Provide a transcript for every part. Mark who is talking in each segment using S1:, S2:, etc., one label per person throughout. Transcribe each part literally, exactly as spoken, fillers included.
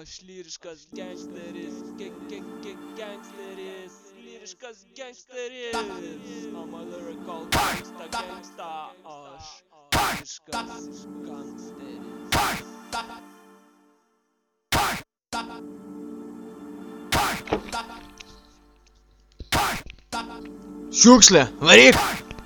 S1: Aš lyriškas gangsteris, gangsteris, lyriškas gangsteris. I'm a lyrical gangsta, gangsta. Aš lyriškas gangsteris.
S2: Šiukšlė, varyk!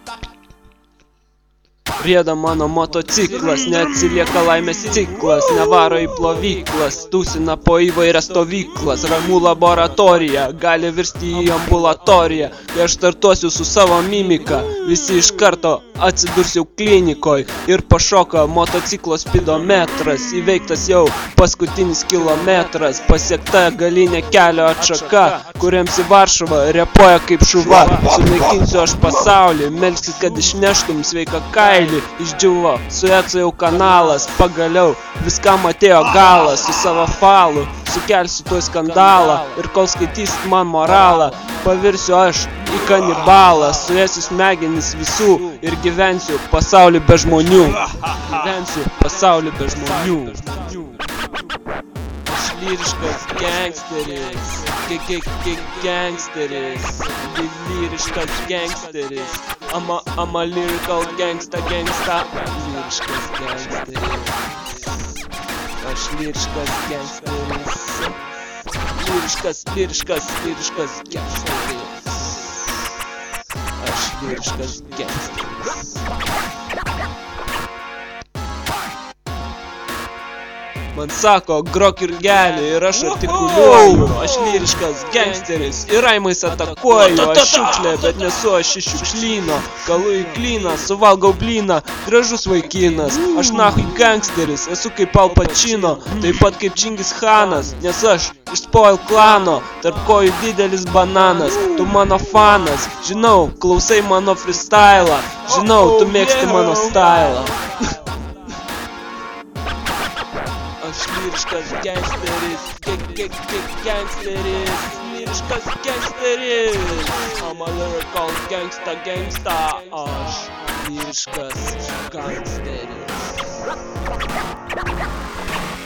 S1: Rieda mano motociklas, neatsilieka laimės ciklas, nevaro į plovyklas, tūsina po įvairias stovyklas, ramų laboratorija, gali virsti į ambulatoriją, kai aš startuosiu su savo mimika, visi iš karto atsidurs jau klinikoj ir pašoka motociklo spidometras, įveiktas jau paskutinis kilometras, pasiekta galinė kelio atšaka, kuriems į Varšuvą repuoja kaip šuva, sunaikinsiu aš pasaulį, melskis, kad išneštum sveiką kailį. Išdžiuvo, Sueco jau kanalas, pagaliau viskam atėjo galas, su savo falu sukelsiu tuoj skandalą ir kol skaitysit man moralą, pavirsiu aš į kanibalą, suėsiu smegenis visų ir gyvensiu pasaulį be žmonių. Gyvensiu pasaulį be žmonių. Aš lyriškas gangsteris, gangsteris, lyriškas gangsteris. I'm a, I'm a lyrical gangsta, gangsta. Lyriškas gangsteris. Aš lyriškas gangsteris. Lyriškas, lyriškas, lyriškas gangsteris. Aš lyriškas gangsteris. Man sako, grok ir gelį ir aš artikuliuoju, aš lyriškas gangsteris ir raimais atakuoju, aš šiukšlė, bet nesu aš iš šiukšlyno, kalu į klyną, suvalgau blyną, gražus vaikinas, aš nahui gangsteris, esu kaip Al Pacino, taip pat kaip Čingis Khanas, nes aš iš Spoil klano, tarp kojų didelis bananas, tu mano fanas, žinau, klausai mano freestylą, žinau, tu mėgsti mano stylą. Aš lyriškas gangsteris, gangsteris, lyriškas gangsteris. I'm a lyrical gangsta, gangsta. Aš lyriškas gangsteris.